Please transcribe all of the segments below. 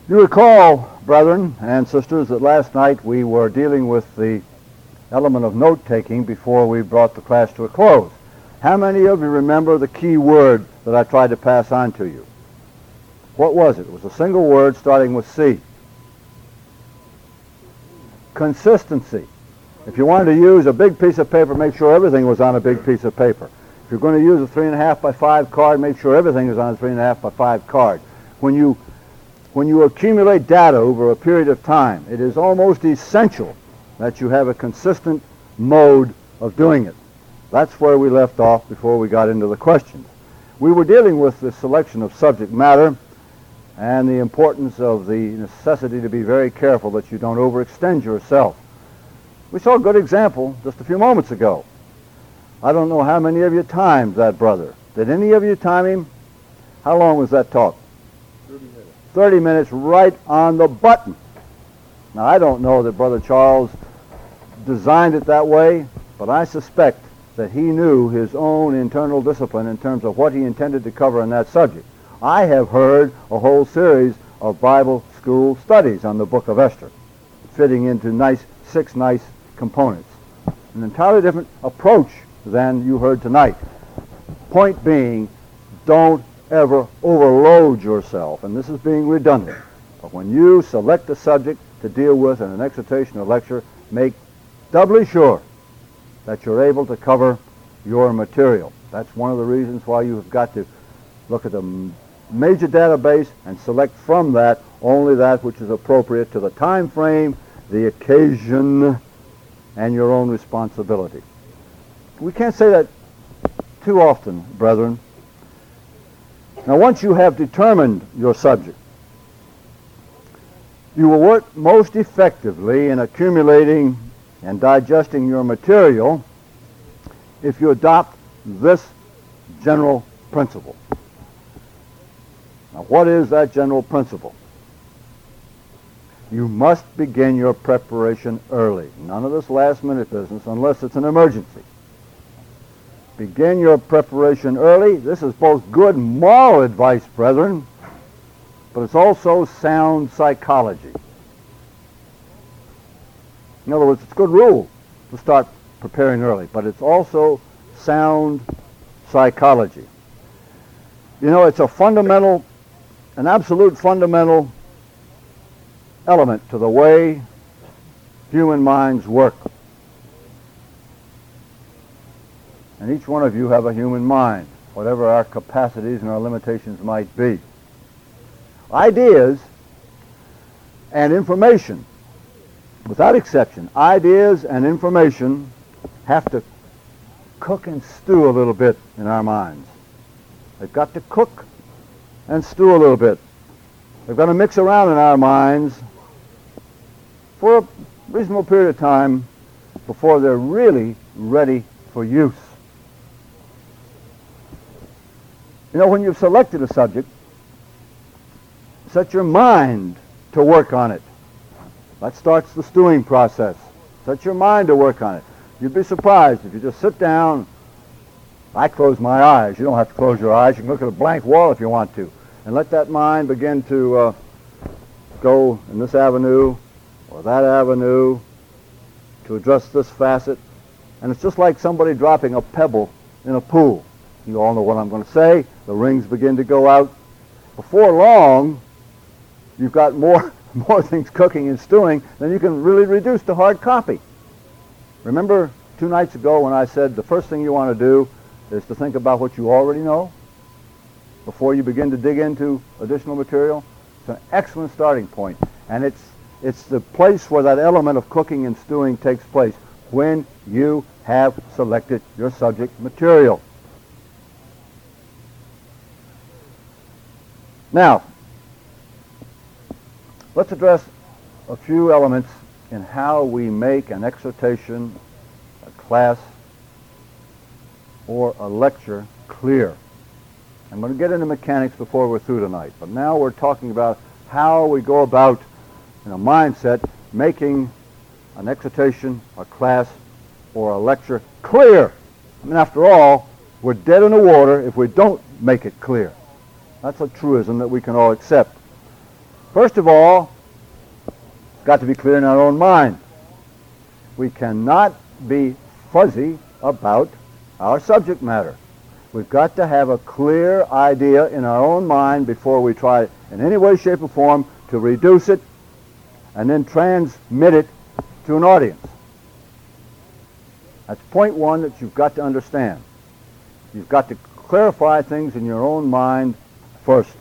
You recall, brethren and sisters, that last night we were dealing with the element of note-taking before we brought the class to a close. How many of you remember the key word that I tried to pass on to you? What was it? It was a single word starting with C. Consistency. If you wanted to use a big piece of paper, make sure everything was on a big piece of paper. If you're going to use a 3.5 by 5 card, make sure everything is on a 3.5 by 5 card. When you accumulate data over a period of time, it is almost essential that you have a consistent mode of doing it. That's where we left off before we got into the questions. We were dealing with the selection of subject matter and the importance of the necessity to be very careful that you don't overextend yourself. We saw a good example just a few moments ago. I don't know how many of you timed that brother. Did any of you time him? How long was that talk? 30 minutes. 30 minutes right on the button. Now, I don't know that Brother Charles designed it that way, but I suspect that he knew his own internal discipline in terms of what he intended to cover in that subject. I have heard a whole series of Bible school studies on the book of Esther, fitting into six nice components. An entirely different approach than you heard tonight. Point being, don't ever overload yourself, and this is being redundant. But when you select a subject to deal with in an exhortation or lecture, make doubly sure that you're able to cover your material. That's one of the reasons why you've got to look at the major database and select from that only that which is appropriate to the time frame, the occasion, and your own responsibility. We can't say that too often, brethren. Now, once you have determined your subject, you will work most effectively in accumulating and digesting your material if you adopt this general principle. Now, what is that general principle? You must begin your preparation early. None of this last-minute business unless it's an emergency. Begin your preparation early. This is both good moral advice, brethren, but it's also sound psychology. In other words, it's a good rule to start preparing early, but it's also sound psychology. You know, it's an absolute fundamental element to the way human minds work. And each one of you have a human mind, whatever our capacities and our limitations might be. Ideas and information, without exception, ideas and information have to cook and stew a little bit in our minds. They've got to cook and stew a little bit. They've got to mix around in our minds for a reasonable period of time before they're really ready for use. You know, when you've selected a subject, set your mind to work on it. That starts the stewing process. Set your mind to work on it. You'd be surprised if you just sit down. I close my eyes. You don't have to close your eyes. You can look at a blank wall if you want to. And let that mind begin to go in this avenue or that avenue to address this facet. And it's just like somebody dropping a pebble in a pool. You all know what I'm going to say. The rings begin to go out. Before long, you've got more things cooking and stewing than you can really reduce to hard copy. Remember 2 nights ago when I said the first thing you want to do is to think about what you already know before you begin to dig into additional material? It's an excellent starting point. And it's the place where that element of cooking and stewing takes place when you have selected your subject material. Now, let's address a few elements in how we make an exhortation, a class, or a lecture clear. I'm going to get into mechanics before we're through tonight, but now we're talking about how we go about, in a mindset, making an exhortation, a class, or a lecture clear. I mean, after all, we're dead in the water if we don't make it clear. That's a truism that we can all accept. First of all, it's got to be clear in our own mind. We cannot be fuzzy about our subject matter. We've got to have a clear idea in our own mind before we try in any way, shape, or form to reduce it and then transmit it to an audience. That's point one that you've got to understand. You've got to clarify things in your own mind first.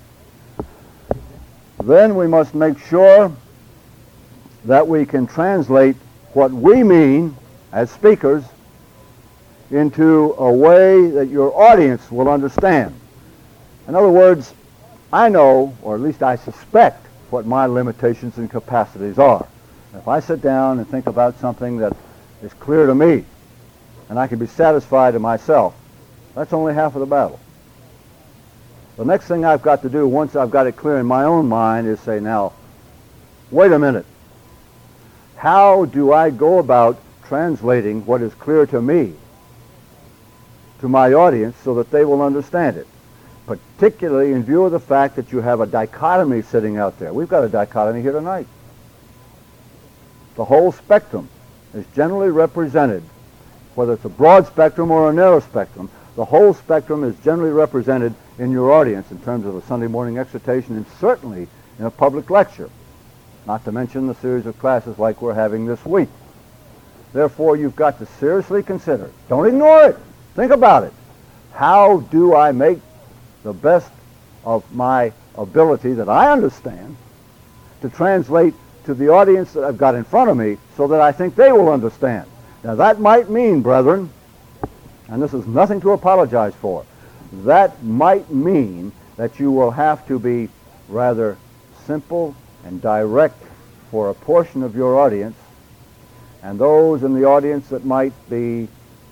Then we must make sure that we can translate what we mean as speakers into a way that your audience will understand. In other words, I know, or at least I suspect, what my limitations and capacities are. If I sit down and think about something that is clear to me, and I can be satisfied in myself, that's only half of the battle. The next thing I've got to do, once I've got it clear in my own mind, is say, now, wait a minute. How do I go about translating what is clear to me to my audience so that they will understand it? Particularly in view of the fact that you have a dichotomy sitting out there. We've got a dichotomy here tonight. The whole spectrum is generally represented, whether it's a broad spectrum or a narrow spectrum. The whole spectrum is generally represented in your audience in terms of a Sunday morning exhortation and certainly in a public lecture, not to mention the series of classes like we're having this week. Therefore, you've got to seriously consider, don't ignore it, think about it. How do I make the best of my ability that I understand to translate to the audience that I've got in front of me so that I think they will understand? Now that might mean, brethren, and this is nothing to apologize for, that might mean that you will have to be rather simple and direct for a portion of your audience, and those in the audience that might be,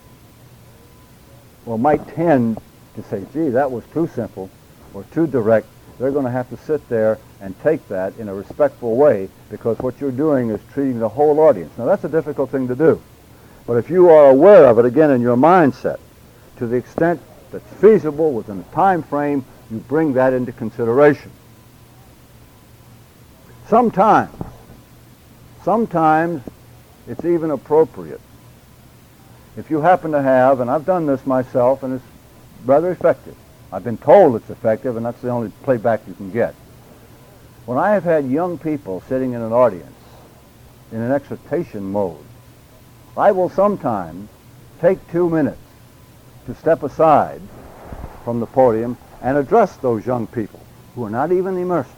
or might tend to say, gee, that was too simple or too direct, they're going to have to sit there and take that in a respectful way, because what you're doing is treating the whole audience. Now that's a difficult thing to do. But if you are aware of it, again, in your mindset, to the extent that's feasible within a time frame, you bring that into consideration. Sometimes it's even appropriate. If you happen to have, and I've done this myself, and it's rather effective. I've been told it's effective, and that's the only playback you can get. When I have had young people sitting in an audience in an exhortation mode, I will sometimes take 2 minutes to step aside from the podium and address those young people who are not even immersed.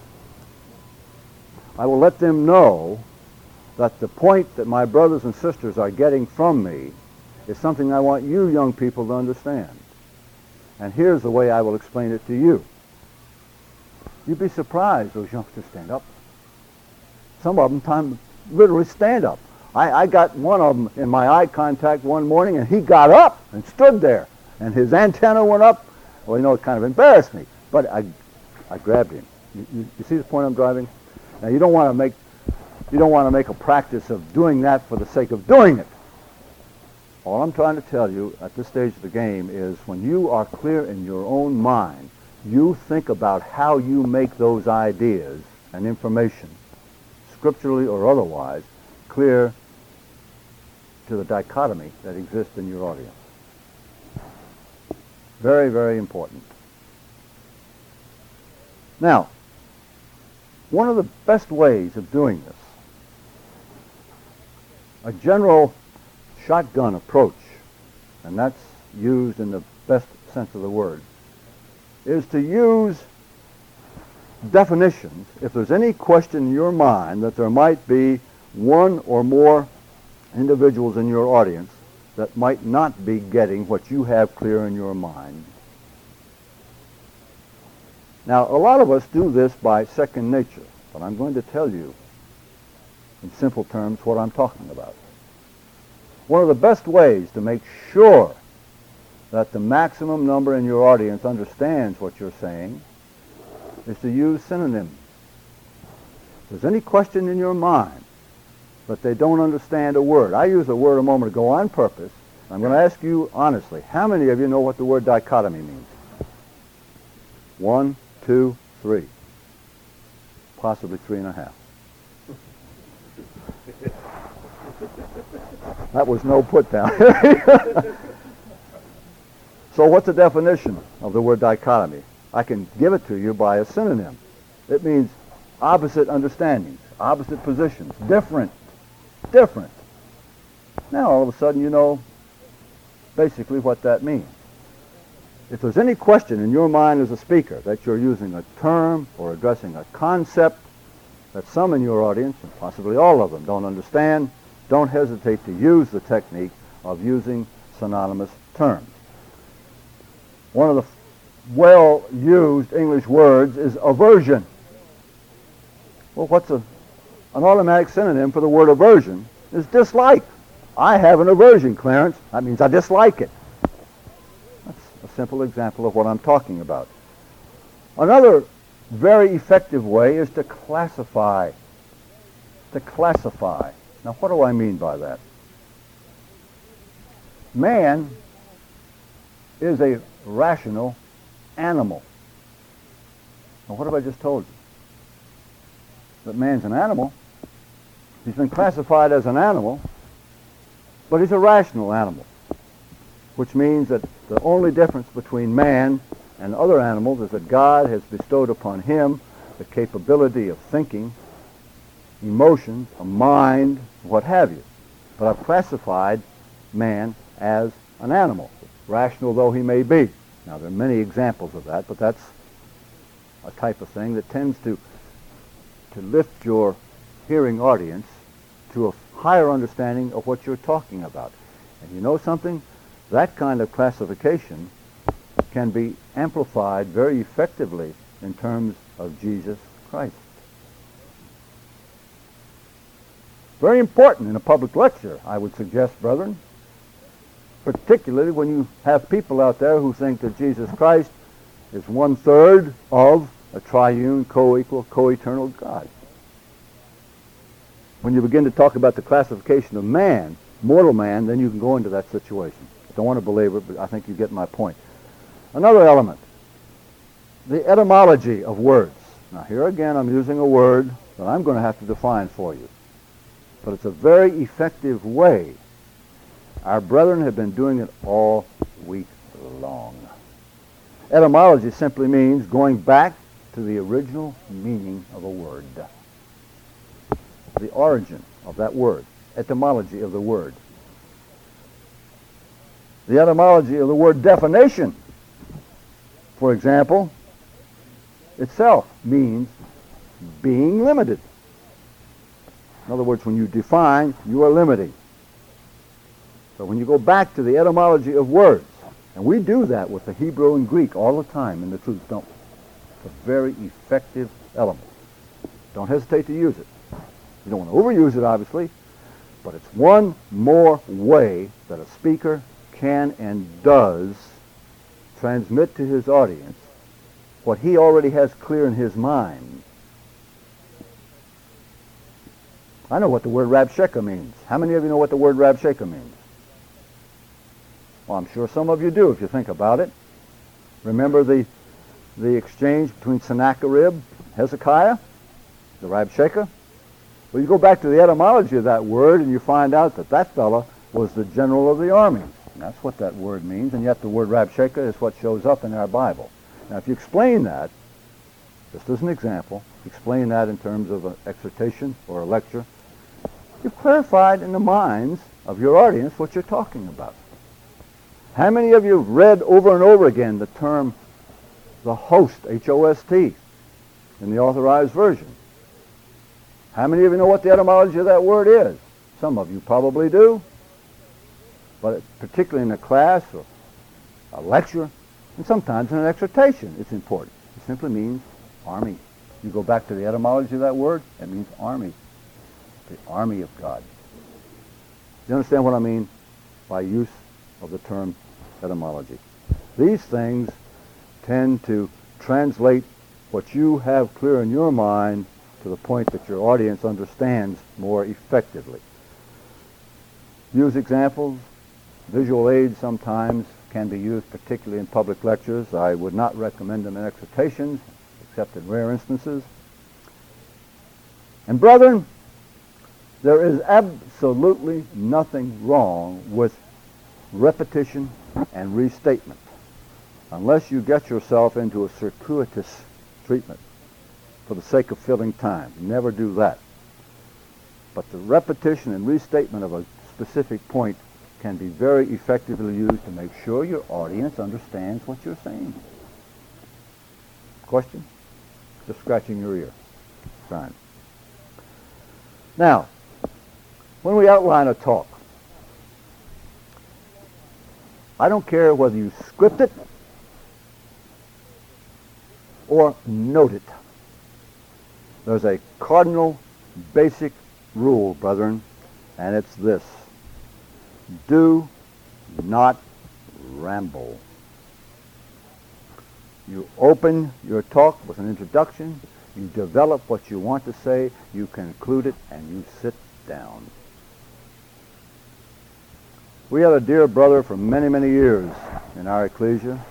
I will let them know that the point that my brothers and sisters are getting from me is something I want you young people to understand. And here's the way I will explain it to you. You'd be surprised those youngsters stand up. Some of them literally stand up. I got one of them in my eye contact one morning, and he got up and stood there, and his antenna went up. Well, you know, it kind of embarrassed me, but I grabbed him. You see the point I'm driving? Now, you don't want to make a practice of doing that for the sake of doing it. All I'm trying to tell you at this stage of the game is when you are clear in your own mind, you think about how you make those ideas and information, scripturally or otherwise, clear to the dichotomy that exists in your audience. Very, very important. Now, one of the best ways of doing this, a general shotgun approach, and that's used in the best sense of the word, is to use definitions if there's any question in your mind that there might be one or more individuals in your audience that might not be getting what you have clear in your mind. Now, a lot of us do this by second nature, but I'm going to tell you in simple terms what I'm talking about. One of the best ways to make sure that the maximum number in your audience understands what you're saying is to use synonyms. If there's any question in your mind but they don't understand a word, I used a word a moment ago on purpose. I'm going to ask you honestly, how many of you know what the word dichotomy means? 1, 2, 3. possibly 3.5. That was no put down. So what's the definition of the word dichotomy? I can give it to you by a synonym. It means opposite understandings, opposite positions, different. Now all of a sudden you know basically what that means. If there's any question in your mind as a speaker that you're using a term or addressing a concept that some in your audience, and possibly all of them, don't understand, don't hesitate to use the technique of using synonymous terms. One of the well-used English words is aversion. Well, what's an automatic synonym for the word aversion is dislike. I have an aversion, Clarence. That means I dislike it. That's a simple example of what I'm talking about. Another very effective way is to classify. Now, what do I mean by that? Man is a rational animal. Now, what have I just told you? That man's an animal. He's been classified as an animal, but he's a rational animal, which means that the only difference between man and other animals is that God has bestowed upon him the capability of thinking, emotions, a mind, what have you. But I've classified man as an animal, rational though he may be. Now, there are many examples of that, but that's a type of thing that tends to lift your hearing audience to a higher understanding of what you're talking about. And you know something? That kind of classification can be amplified very effectively in terms of Jesus Christ. Very important in a public lecture, I would suggest, brethren, particularly when you have people out there who think that Jesus Christ is 1/3 of a triune, co-equal, co-eternal God. When you begin to talk about the classification of man, mortal man, then you can go into that situation. I don't want to belabor it, but I think you get my point. Another element, the etymology of words. Now here again I'm using a word that I'm going to have to define for you. But it's a very effective way. Our brethren have been doing it all week long. Etymology simply means going back to the original meaning of a word. The origin of that word. Etymology of the word. The etymology of the word definition, for example, itself means being limited. In other words, when you define, you are limiting. So when you go back to the etymology of words, and we do that with the Hebrew and Greek all the time in the truth, don't we? It's a very effective element. Don't hesitate to use it. You don't want to overuse it, obviously, but it's one more way that a speaker can and does transmit to his audience what he already has clear in his mind. I know what the word Rabshakeh means. How many of you know what the word Rabshakeh means? Well, I'm sure some of you do if you think about it. Remember the exchange between Sennacherib and Hezekiah, the Rabshakeh? Well, you go back to the etymology of that word and you find out that that fellow was the general of the army. And that's what that word means, and yet the word Rabshakeh is what shows up in our Bible. Now, if you explain that, just as an example, explain that in terms of an exhortation or a lecture, you've clarified in the minds of your audience what you're talking about. How many of you have read over and over again the term the host, H-O-S-T, in the Authorized Version? How many of you know what the etymology of that word is? Some of you probably do, but particularly in a class or a lecture, and sometimes in an exhortation, it's important. It simply means army. You go back to the etymology of that word, it means army. The army of God. You understand what I mean by use of the term etymology? These things tend to translate what you have clear in your mind to the point that your audience understands more effectively. Use examples. Visual aids sometimes can be used, particularly in public lectures. I would not recommend them in exhortations, except in rare instances. And brethren, there is absolutely nothing wrong with repetition and restatement unless you get yourself into a circuitous treatment for the sake of filling time. Never do that. But the repetition and restatement of a specific point can be very effectively used to make sure your audience understands what you're saying. Question? Just scratching your ear. Fine. Now, when we outline a talk, I don't care whether you script it or note it. There's a cardinal basic rule, brethren, and it's this. Do not ramble. You open your talk with an introduction, you develop what you want to say, you conclude it, and you sit down. We had a dear brother for many, many years in our ecclesia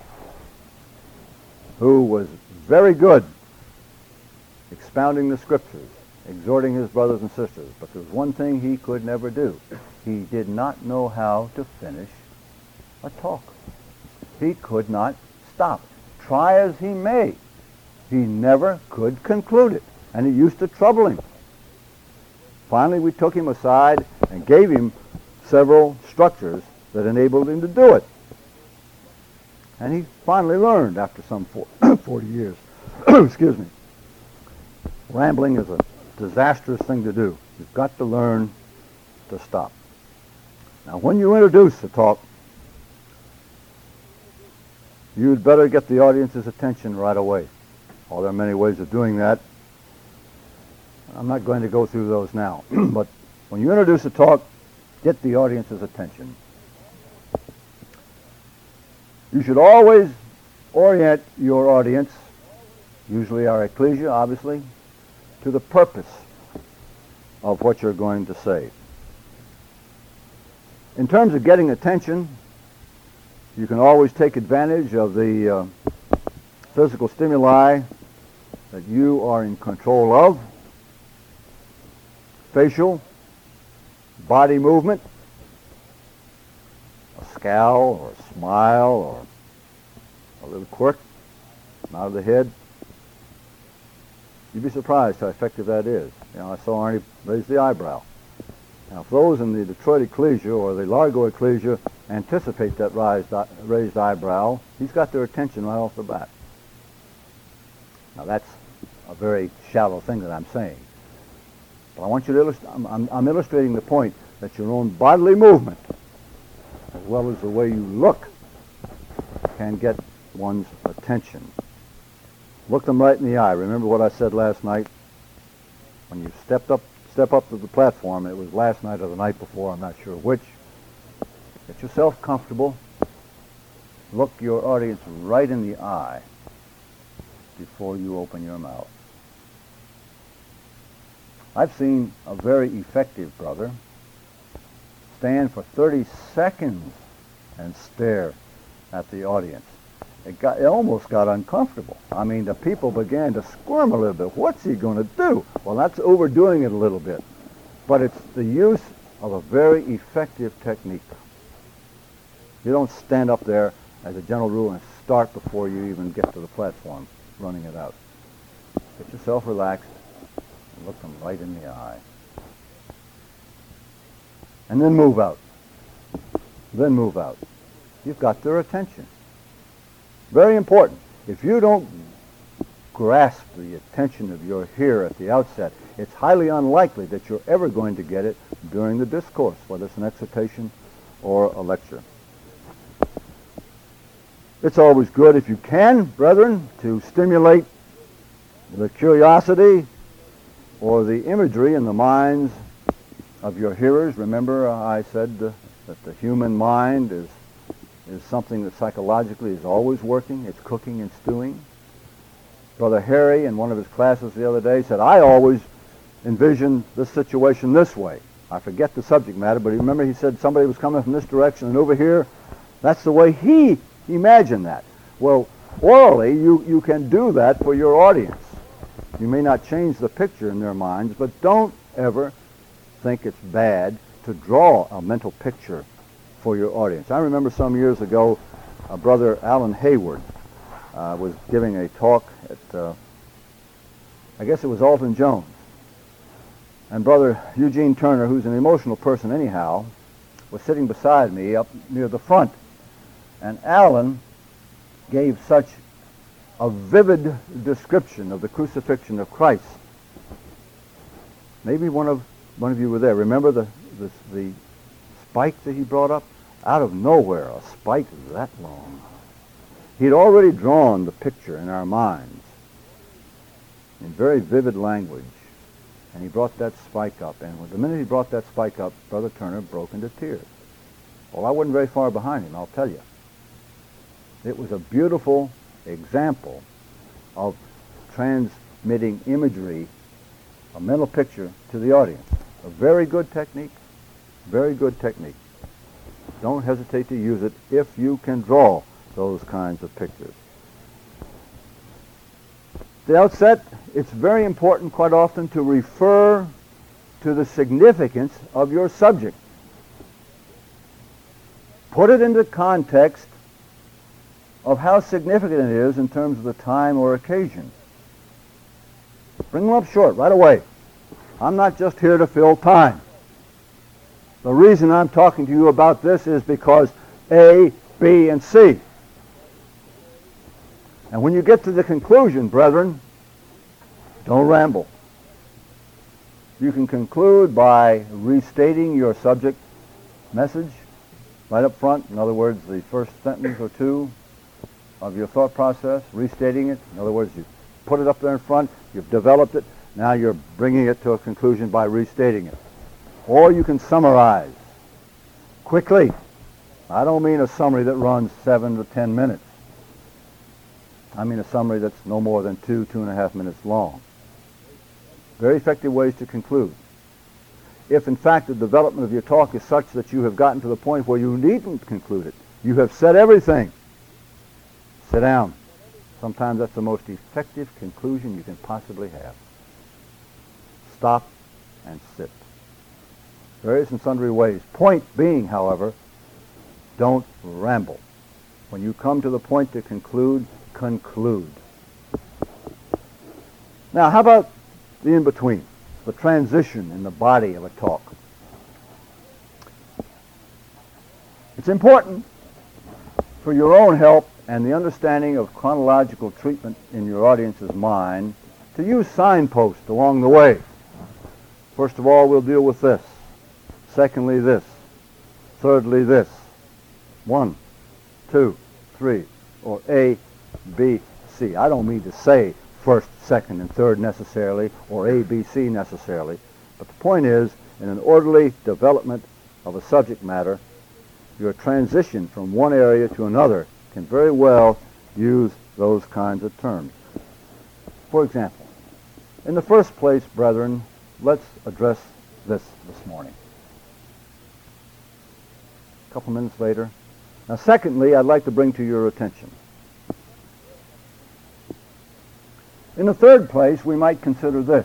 who was very good expounding the scriptures, exhorting his brothers and sisters, but there was one thing he could never do. He did not know how to finish a talk. He could not stop. Try as he may, he never could conclude it, and it used to trouble him. Finally, we took him aside and gave him several structures that enabled him to do it. And he finally learned after some 40 years. Excuse me. Rambling is a disastrous thing to do. You've got to learn to stop. Now, when you introduce the talk, you'd better get the audience's attention right away. Well, there are many ways of doing that. I'm not going to go through those now. But when you introduce a talk, get the audience's attention. You should always orient your audience, usually our ecclesia, obviously, to the purpose of what you're going to say. In terms of getting attention, you can always take advantage of the physical stimuli that you are in control of. Facial, body movement, a scowl or a smile or a little quirk, nod of the head. You'd be surprised how effective that is. You know, I saw Arnie raise the eyebrow. Now, if those in the Detroit Ecclesia or the Largo Ecclesia anticipate that raised eyebrow, he's got their attention right off the bat. Now, that's a very shallow thing that I'm saying. But I want you to illustrate, I'm illustrating the point that your own bodily movement, as well as the way you look, can get one's attention. Look them right in the eye. Remember what I said last night? When you step up to the platform, it was last night or the night before, I'm not sure which. Get yourself comfortable. Look your audience right in the eye before you open your mouth. I've seen a very effective brother stand for 30 seconds and stare at the audience. It almost got uncomfortable. I mean, the people began to squirm a little bit. What's he going to do? Well, that's overdoing it a little bit. But it's the use of a very effective technique. You don't stand up there as a general rule and start before you even get to the platform running it out. Get yourself relaxed and look them right in the eye. And then move out. Then move out. You've got their attention. Very important. If you don't grasp the attention of your hearer at the outset, it's highly unlikely that you're ever going to get it during the discourse, whether it's an exhortation or a lecture. It's always good, if you can, brethren, to stimulate the curiosity or the imagery in the minds of your hearers. Remember, I said that the human mind is something that psychologically is always working. It's cooking and stewing. Brother Harry, in one of his classes the other day, said, I always envision this situation this way. I forget the subject matter, but remember he said somebody was coming from this direction, and over here, that's the way he imagined that. Well, orally, you can do that for your audience. You may not change the picture in their minds, but don't ever think it's bad to draw a mental picture for your audience. I remember some years ago, Brother Alan Hayward was giving a talk at, I guess it was Alton Jones. And Brother Eugene Turner, who's an emotional person anyhow, was sitting beside me up near the front. And Alan gave such a vivid description of the crucifixion of Christ. Maybe one of you were there. Remember the spike that he brought up? Out of nowhere, a spike that long. He'd already drawn the picture in our minds in very vivid language. And he brought that spike up. And the minute he brought that spike up, Brother Turner broke into tears. Well, I wasn't very far behind him, I'll tell you. It was a beautiful example of transmitting imagery, a mental picture, to the audience. A very good technique, very good technique. Don't hesitate to use it if you can draw those kinds of pictures. At the outset, it's very important quite often to refer to the significance of your subject. Put it into context of how significant it is in terms of the time or occasion. Bring them up short right away. I'm not just here to fill time. The reason I'm talking to you about this is because A, B, and C. And when you get to the conclusion, brethren, don't ramble. You can conclude by restating your subject message right up front. In other words, the first sentence or two of your thought process, restating it. In other words, you put it up there in front, you've developed it, now you're bringing it to a conclusion by restating it. Or you can summarize quickly. I don't mean a summary that runs 7 to 10 minutes. I mean a summary that's no more than 2.5 minutes long. Very effective ways to conclude. If, in fact, the development of your talk is such that you have gotten to the point where you needn't conclude it, you have said everything, sit down. Sometimes that's the most effective conclusion you can possibly have. Stop and sit. Various and sundry ways. Point being, however, don't ramble. When you come to the point to conclude, conclude. Now, how about the in-between, the transition in the body of a talk? It's important for your own help and the understanding of chronological treatment in your audience's mind to use signposts along the way. First of all, we'll deal with this. Secondly, this. Thirdly, this. 1, 2, 3, or A, B, C. I don't mean to say first, second, and third necessarily, or A, B, C necessarily. But the point is, in an orderly development of a subject matter, your transition from one area to another can very well use those kinds of terms. For example, in the first place, brethren, let's address this morning. A couple minutes later. Now, secondly, I'd like to bring to your attention. In the third place, we might consider this.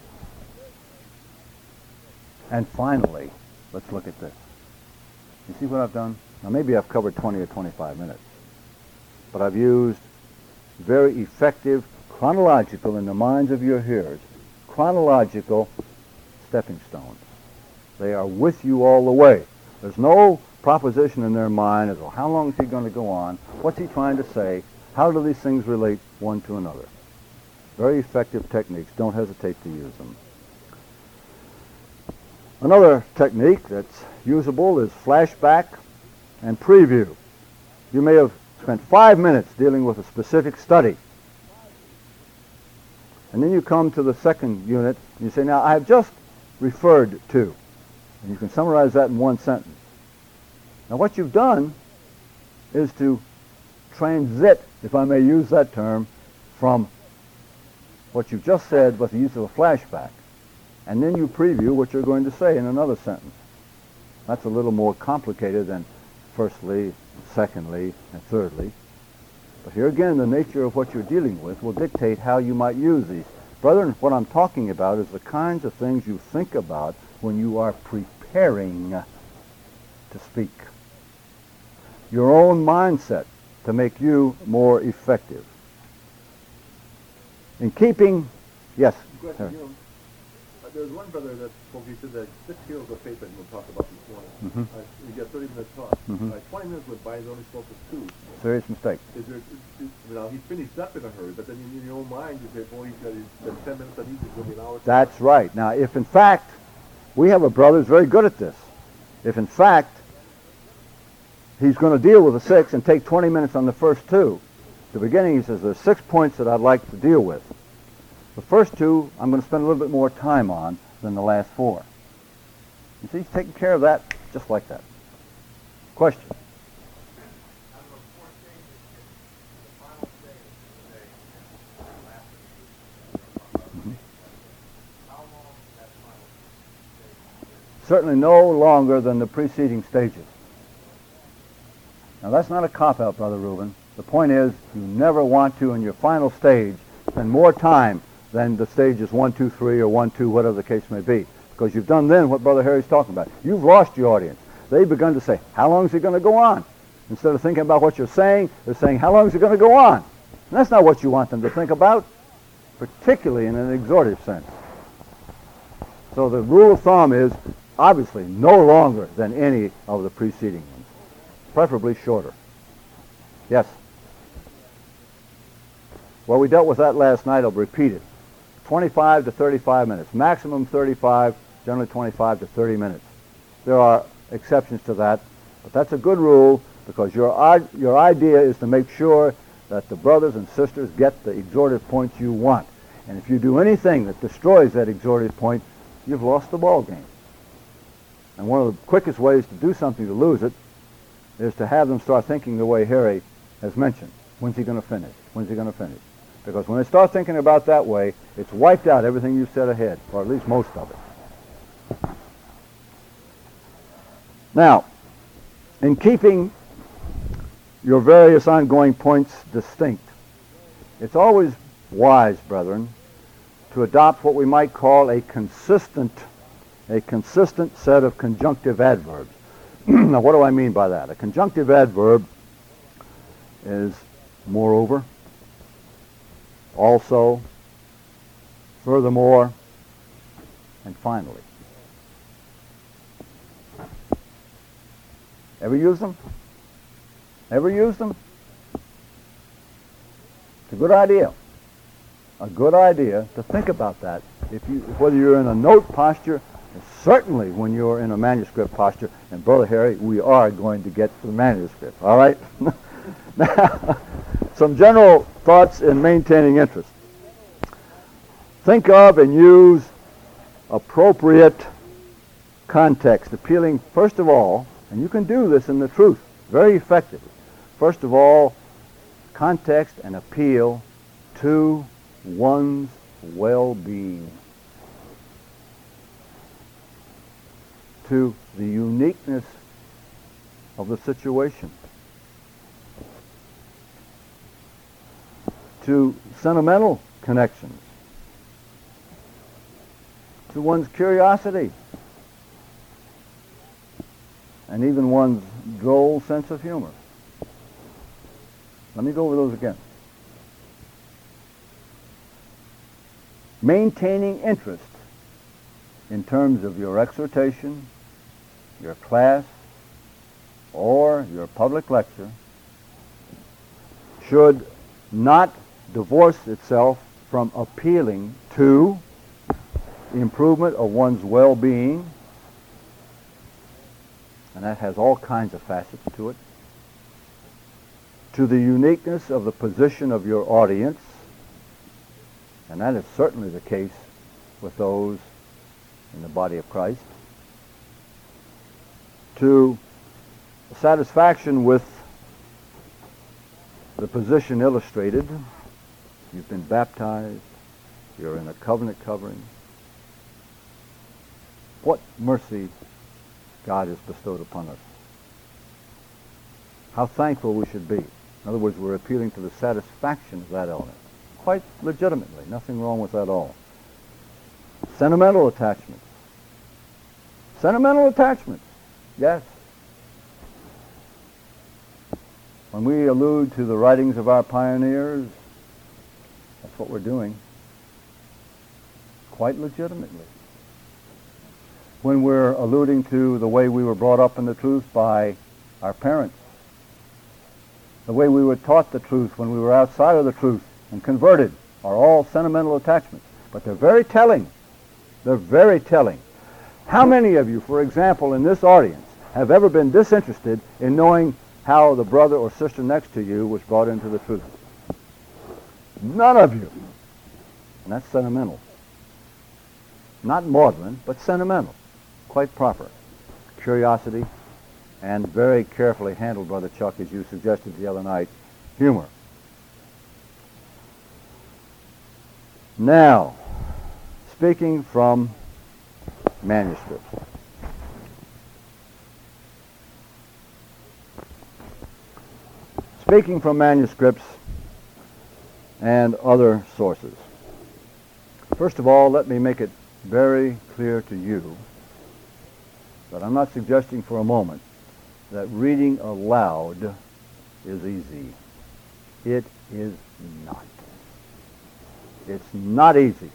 And finally, let's look at this. You see what I've done? Now, maybe I've covered 20 or 25 minutes, but I've used very effective, chronological, in the minds of your hearers, chronological stepping stones. They are with you all the way. There's no proposition in their mind as, well, how long is he going to go on? What's he trying to say? How do these things relate one to another? Very effective techniques. Don't hesitate to use them. Another technique that's usable is flashback and preview. You may have spent 5 minutes dealing with a specific study. And then you come to the second unit and you say, now, I have just referred to. And you can summarize that in one sentence. Now, what you've done is to transit, if I may use that term, from what you've just said with the use of a flashback. And then you preview what you're going to say in another sentence. That's a little more complicated than firstly, secondly, and thirdly. But here again, the nature of what you're dealing with will dictate how you might use these Brethren, what I'm talking about is the kinds of things you think about when you are preparing to speak. Your own mindset to make you more effective. In keeping, yes? Question, there's one brother that spoke, he said that 6 kilos of paper, and we'll talk about this morning. We get 30-minute talk. 20 minutes went by, he's only spoke to 2. Serious mistake. Now, he finished up in a hurry, but then in your own mind, you say, boy, he's got 10 minutes, and he's going to be an hour. That's right. Now, if in fact, we have a brother who's very good at this. If in fact, he's going to deal with the 6 and take 20 minutes on the first 2. At the beginning, he says, there's 6 points that I'd like to deal with. The first 2, I'm going to spend a little bit more time on than the last 4. You see, he's taking care of that just like that. Question? Certainly no longer than the preceding stages. Now that's not a cop-out, Brother Reuben. The point is, you never want to, in your final stage, spend more time than the stages 1, 2, 3, or 1, 2, whatever the case may be. Because you've done then what Brother Harry's talking about. You've lost your audience. They've begun to say, how long is he going to go on? Instead of thinking about what you're saying, they're saying, how long is he going to go on? And that's not what you want them to think about, particularly in an exhortive sense. So the rule of thumb is, obviously, no longer than any of the preceding ones. Preferably shorter. Yes? Well, we dealt with that last night. I'll repeat it. 25 to 35 minutes. Maximum 35, generally 25 to 30 minutes. There are exceptions to that, but that's a good rule because your idea is to make sure that the brothers and sisters get the exhortive points you want. And if you do anything that destroys that exhortive point, you've lost the ball game. And one of the quickest ways to do something to lose it is to have them start thinking the way Harry has mentioned. When's he going to finish? When's he going to finish? Because when they start thinking about that way, it's wiped out everything you said ahead, or at least most of it. Now, in keeping your various ongoing points distinct, it's always wise, brethren, to adopt what we might call a consistent set of conjunctive adverbs. Now, what do I mean by that? A conjunctive adverb is moreover, also, furthermore, and finally. Ever use them? Ever use them? It's a good idea. A good idea to think about that. Whether you're in a note posture, and certainly when you're in a manuscript posture, and Brother Harry, we are going to get to the manuscript, all right? Now, some general thoughts in maintaining interest. Think of and use appropriate context, appealing, first of all, and you can do this in the truth very effectively. First of all, context and appeal to one's well-being, to the uniqueness of the situation, to sentimental connections, to one's curiosity, and even one's droll sense of humor. Let me go over those again. Maintaining interest in terms of your exhortation, your class, or your public lecture should not divorce itself from appealing to the improvement of one's well-being, and that has all kinds of facets to it, to the uniqueness of the position of your audience, and that is certainly the case with those in the body of Christ, to satisfaction with the position illustrated. You've been baptized, you're in a covenant covering. What mercy God has bestowed upon us. How thankful we should be. In other words, we're appealing to the satisfaction of that element. quite legitimately. Nothing wrong with that at all. Sentimental attachments. Sentimental attachments. Yes. When we allude to the writings of our pioneers, that's what we're doing. Quite legitimately. When we're alluding to the way we were brought up in the truth by our parents, the way we were taught the truth when we were outside of the truth and converted, are all sentimental attachments. But they're very telling. They're very telling. How many of you, for example, in this audience, have ever been disinterested in knowing how the brother or sister next to you was brought into the truth? None of you. And that's sentimental. Not maudlin, but sentimental. Quite proper. Curiosity, and very carefully handled, Brother Chuck, as you suggested the other night, humor. Now, speaking from manuscripts. Speaking from manuscripts and other sources. First of all, let me make it very clear to you that I'm not suggesting for a moment that reading aloud is easy. It is not. It's not easy.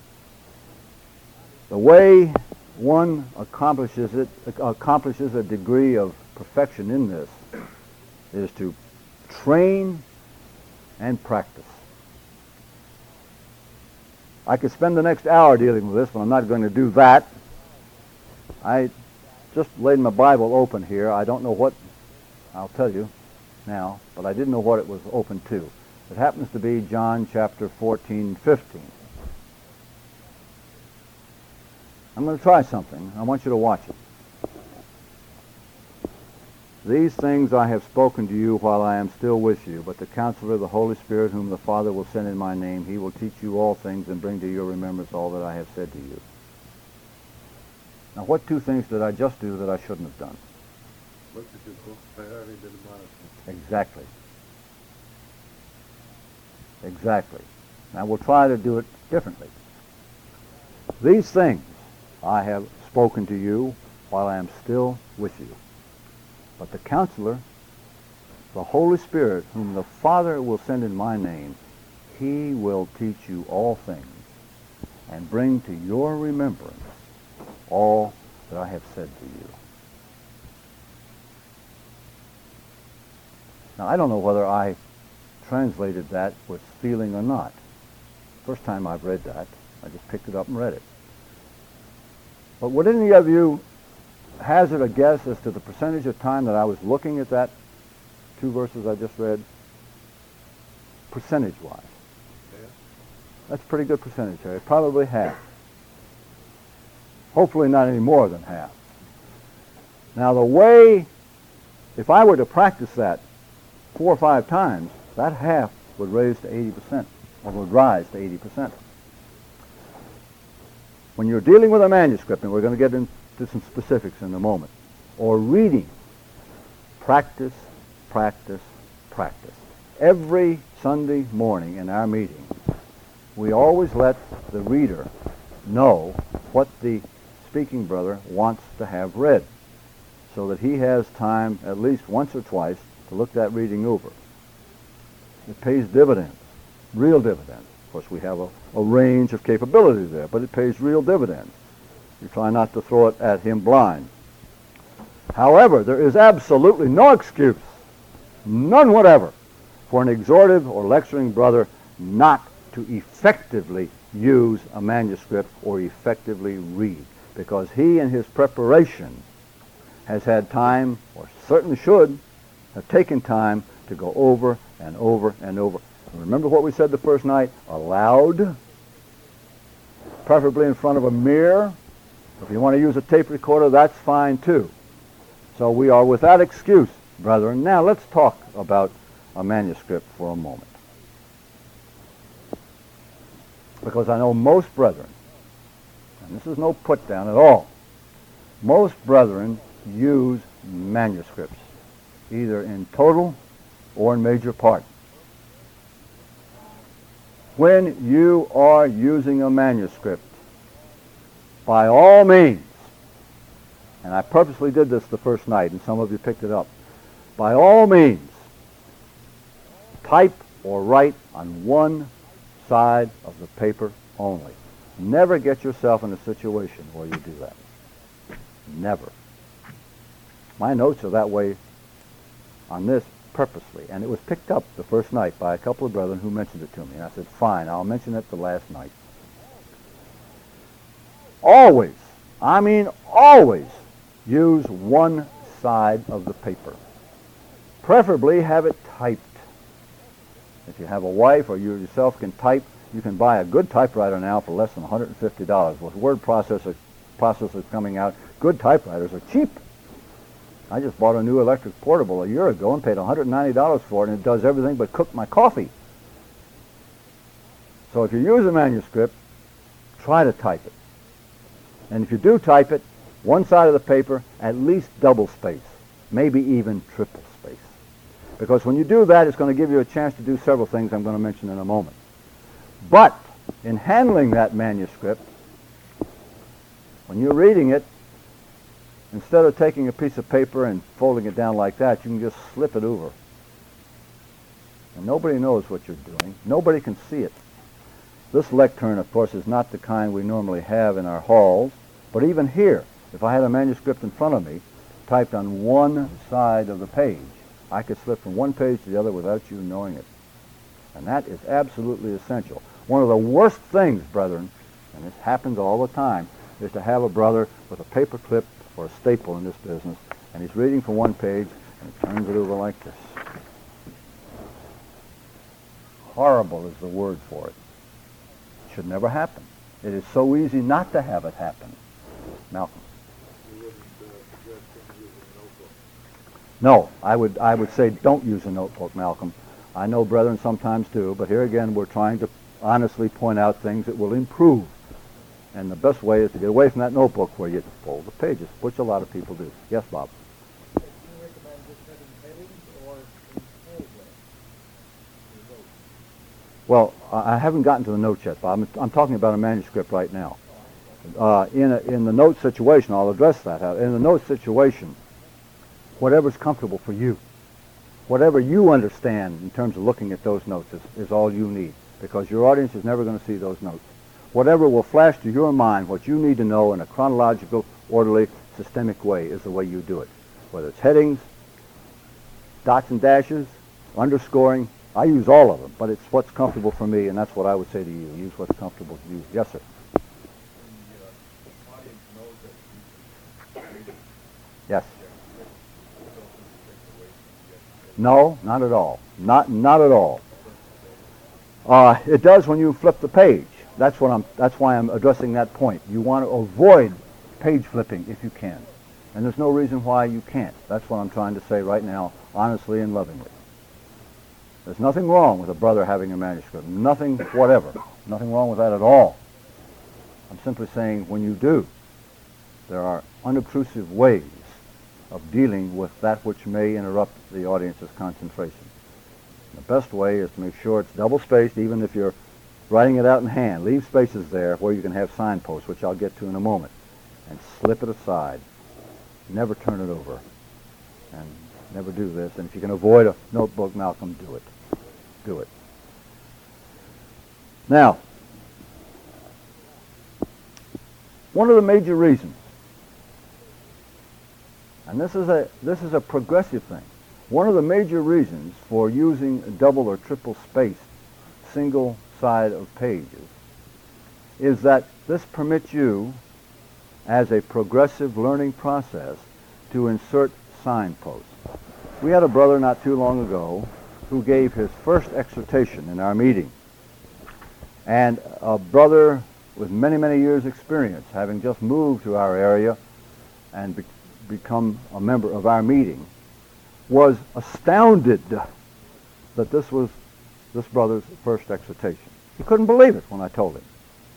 The way one accomplishes a degree of perfection in this is to train and practice. I could spend the next hour dealing with this, but I'm not going to do that. I just laid my Bible open here. I don't know what, I'll tell you now, but I didn't know what it was open to. It happens to be John chapter 14, 15. I'm going to try something. I want you to watch it. These things I have spoken to you while I am still with you, but the Counselor, the Holy Spirit, whom the Father will send in my name, he will teach you all things and bring to your remembrance all that I have said to you. Now, what two things did I just do that I shouldn't have done? Exactly. Exactly. Now, we'll try to do it differently. These things I have spoken to you while I am still with you. But the Counselor, the Holy Spirit, whom the Father will send in my name, he will teach you all things and bring to your remembrance all that I have said to you. Now, I don't know whether I translated that with feeling or not. First time I've read that, I just picked it up and read it. But would any of you hazard a guess as to the percentage of time that I was looking at that two verses I just read? Percentage-wise. Yeah. That's a pretty good percentage, Harry. Probably half. Hopefully not any more than half. Now the way, if I were to practice that 4 or 5 times, that half would raise to 80%, or would rise to 80%. When you're dealing with a manuscript, and we're going to get into some specifics in a moment, or reading, practice, practice, practice. Every Sunday morning in our meeting, we always let the reader know what the speaking brother wants to have read, so that he has time at least once or twice to look that reading over. It pays dividends, real dividends. Of course, we have a range of capabilities there, but it pays real dividends. You try not to throw it at him blind. However, there is absolutely no excuse, none whatever, for an exhortive or lecturing brother not to effectively use a manuscript or effectively read, because he in his preparation has had time, or certainly should have taken time, to go over and over and over. Remember what we said the first night? Aloud, preferably in front of a mirror. If you want to use a tape recorder, that's fine too. So we are without excuse, brethren. Now let's talk about a manuscript for a moment. Because I know most brethren, and this is no put down at all, most brethren use manuscripts, either in total or in major part. when you are using a manuscript, by all means, and I purposely did this the first night, and some of you picked it up, by all means, type or write on one side of the paper only. Never get yourself in a situation where you do that. Never. My notes are that way on this purposely, and it was picked up the first night by a couple of brethren who mentioned it to me. And I said, fine, I'll mention it the last night. Always, I mean always, use one side of the paper. Preferably have it typed. If you have a wife or you yourself can type, you can buy a good typewriter now for less than $150. With word processors coming out, good typewriters are cheap. I just bought a new electric portable a year ago and paid $190 for it, and it does everything but cook my coffee. So if you use a manuscript, try to type it. And if you do type it, one side of the paper, at least double space, maybe even triple space. Because when you do that, it's going to give you a chance to do several things I'm going to mention in a moment. But in handling that manuscript, when you're reading it, instead of taking a piece of paper and folding it down like that, you can just slip it over. And nobody knows what you're doing. Nobody can see it. This lectern, of course, is not the kind we normally have in our halls. But even here, if I had a manuscript in front of me, typed on one side of the page, I could slip from one page to the other without you knowing it. And that is absolutely essential. One of the worst things, brethren, and this happens all the time, is to have a brother with a paper clip or a staple in this business, and he's reading from one page, and he turns it over like this. Horrible is the word for it. It should never happen. It is so easy not to have it happen. Malcolm. You wouldn't suggest him using a notebook? No, I would say don't use a notebook, Malcolm. I know brethren sometimes do, but here again we're trying to honestly point out things that will improve. And the best way is to get away from that notebook where you fold the pages, which a lot of people do. Yes, Bob? Do you recommend just having headings or in paragraphs? Well, I haven't gotten to the notes yet, Bob. I'm talking about a manuscript right now. In the note situation, I'll address that. In the note situation, whatever's comfortable for you, whatever you understand in terms of looking at those notes is all you need, because your audience is never going to see those notes. Whatever will flash to your mind, what you need to know in a chronological, orderly, systemic way is the way you do it. Whether it's headings, dots and dashes, underscoring, I use all of them, but it's what's comfortable for me, and that's what I would say to you. Use what's comfortable to you. Yes, sir. Yes. No, not at all. Not at all. It does when you flip the page. That's why I'm addressing that point. You want to avoid page flipping if you can. And there's no reason why you can't. That's what I'm trying to say right now, honestly and lovingly. There's nothing wrong with a brother having a manuscript. Nothing whatever. Nothing wrong with that at all. I'm simply saying when you do, there are unobtrusive ways of dealing with that which may interrupt the audience's concentration. The best way is to make sure it's double-spaced, even if you're writing it out in hand. Leave spaces there where you can have signposts, which I'll get to in a moment, and slip it aside. Never turn it over, and never do this. And if you can avoid a notebook, Malcolm, do it. Do it. Now, one of the major reasons, and this is a progressive thing, one of the major reasons for using double or triple spaced single side of pages is that this permits you, as a progressive learning process, to insert signposts. We had a brother not too long ago who gave his first exhortation in our meeting. And a brother with many, many years' experience, having just moved to our area and become a member of our meeting, was astounded that this was this brother's first exhortation. He couldn't believe it when I told him.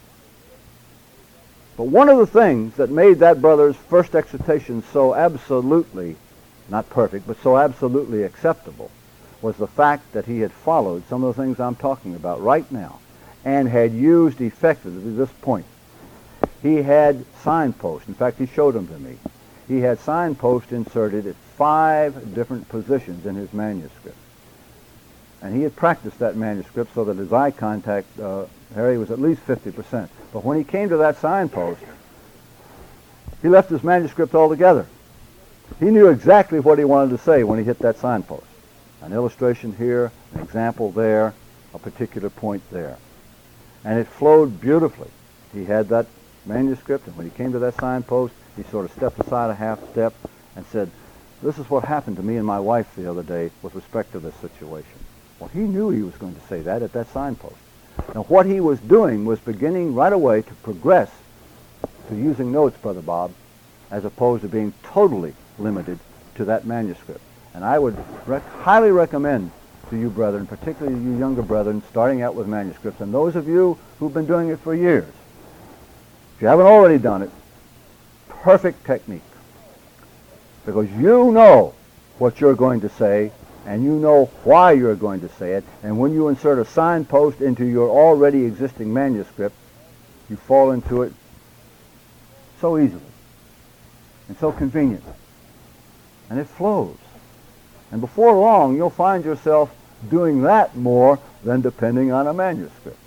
But one of the things that made that brother's first exhortation so absolutely, not perfect, but so absolutely acceptable, was the fact that he had followed some of the things I'm talking about right now. and had used effectively this point. He had signposts. In fact, he showed them to me. He had signposts inserted at 5 different positions in his manuscript. And he had practiced that manuscript so that his eye contact, Harry, was at least 50%. But when he came to that signpost, he left his manuscript altogether. He knew exactly what he wanted to say when he hit that signpost. An illustration here, an example there, a particular point there. And it flowed beautifully. He had that manuscript, and when he came to that signpost, he sort of stepped aside a half step and said, "This is what happened to me and my wife the other day with respect to this situation." Well, he knew he was going to say that at that signpost. Now, what he was doing was beginning right away to progress to using notes, Brother Bob, as opposed to being totally limited to that manuscript. And I would highly recommend to you brethren, particularly you younger brethren, starting out with manuscripts, and those of you who've been doing it for years, if you haven't already done it, perfect technique. Because you know what you're going to say, and you know why you're going to say it, and when you insert a signpost into your already existing manuscript, you fall into it so easily and so conveniently. And it flows. And before long, you'll find yourself doing that more than depending on a manuscript.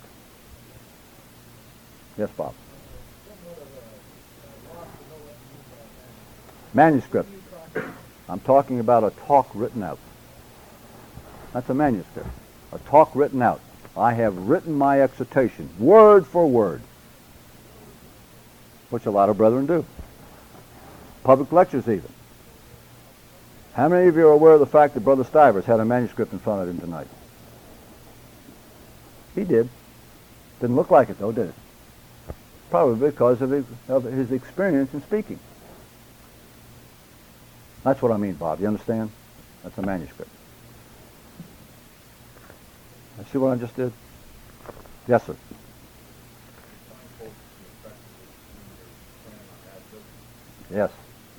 Yes, Bob? Manuscript. I'm talking about a talk written out. That's a manuscript. A talk written out. I have written my exhortation, word for word, which a lot of brethren do. Public lectures even. How many of you are aware of the fact that Brother Stivers had a manuscript in front of him tonight? He did. Didn't look like it, though, did it? Probably because of his experience in speaking. That's what I mean, Bob. You understand? That's a manuscript. See what I just did? Yes, sir. Yes.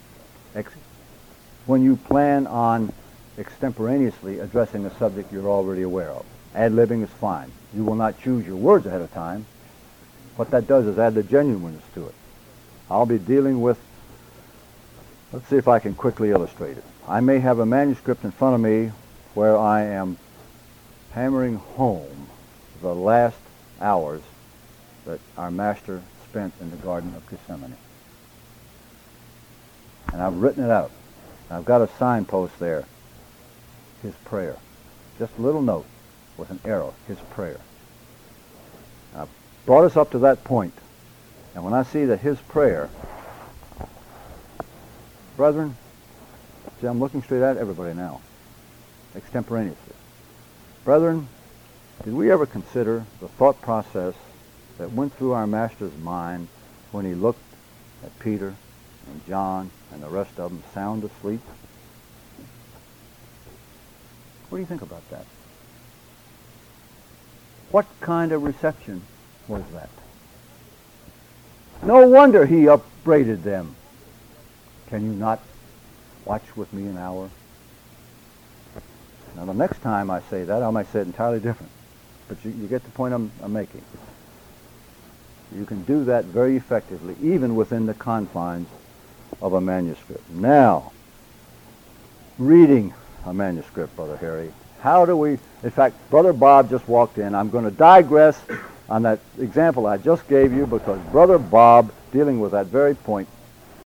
When you plan on extemporaneously addressing a subject you're already aware of. Ad-libbing is fine. You will not choose your words ahead of time. What that does is add the genuineness to it. I'll be dealing with, let's see if I can quickly illustrate it. I may have a manuscript in front of me where I am hammering home the last hours that our Master spent in the Garden of Gethsemane. And I've written it out. I've got a signpost there, his prayer. Just a little note with an arrow, his prayer. I've brought us up to that point, and when I see that his prayer, brethren, see, I'm looking straight at everybody now, extemporaneously. Brethren, did we ever consider the thought process that went through our Master's mind when he looked at Peter and John and the rest of them sound asleep? What do you think about that? What kind of reception was that? No wonder he upbraided them. Can you not watch with me an hour? Now, the next time I say that, I might say it entirely different. But you get the point I'm making. You can do that very effectively, even within the confines of a manuscript. Now, reading a manuscript, Brother Harry. How do we, in fact, Brother Bob just walked in. I'm going to digress on that example I just gave you because Brother Bob, dealing with that very point,